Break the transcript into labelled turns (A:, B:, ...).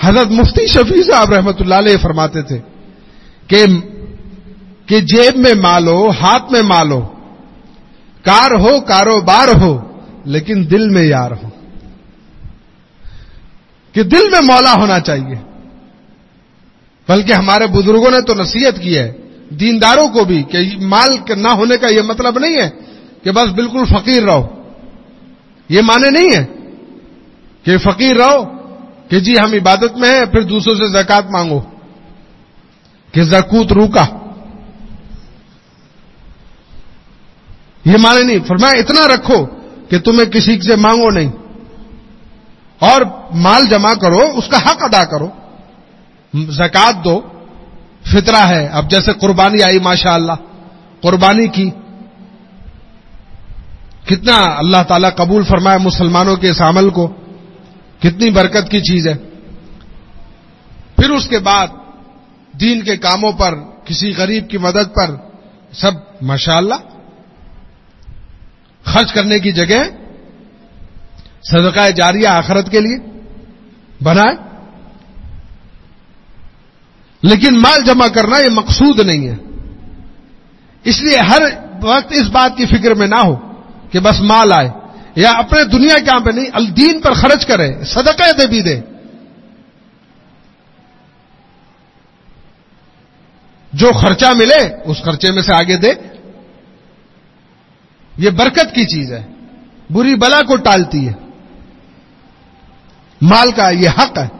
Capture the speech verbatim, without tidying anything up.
A: حضرت مفتی شفیع صاحب رحمۃ اللہ علیہ فرماتے تھے کہ کہ جیب میں مال ہو، ہاتھ میں مال ہو، کار ہو، کاروبار ہو، لیکن دل میں یار ہو، کہ دل میں مولا ہونا چاہیے. بلکہ ہمارے بزرگوں نے تو نصیحت کی ہے دینداروں کو بھی کہ مال نہ ہونے کا یہ مطلب نہیں ہے کہ بس بالکل فقیر رہو. یہ معنی نہیں ہے کہ فقیر رہو کہ جی ہم عبادت میں ہیں پھر دوسروں سے زکوٰۃ مانگو کہ زکوۃ روکا. یہ معنی نہیں. فرمایا اتنا رکھو کہ تمہیں کسی سے مانگو نہیں، اور مال جمع کرو، اس کا حق ادا کرو، زکوٰۃ دو، فطرہ ہے. اب جیسے قربانی آئی ماشاءاللہ، قربانی کی، کتنا اللہ تعالیٰ قبول فرمائے مسلمانوں کے اس عمل کو، کتنی برکت کی چیز ہے. پھر اس کے بعد دین کے کاموں پر، کسی غریب کی مدد پر، سب ماشاءاللہ خرچ کرنے کی جگہ صدقہ جاریہ آخرت کے لیے بنائے. لیکن مال جمع کرنا یہ مقصود نہیں ہے. اس لیے ہر وقت اس بات کی فکر میں نہ ہو کہ بس مال آئے، یا اپنے دنیا کے کام پہ نہیں، الدین پر خرچ کرے، صدقہ دے بھی دے. جو خرچہ ملے اس خرچے میں سے آگے دے. یہ برکت کی چیز ہے، بری بلا کو ٹالتی ہے. مال کا یہ حق ہے.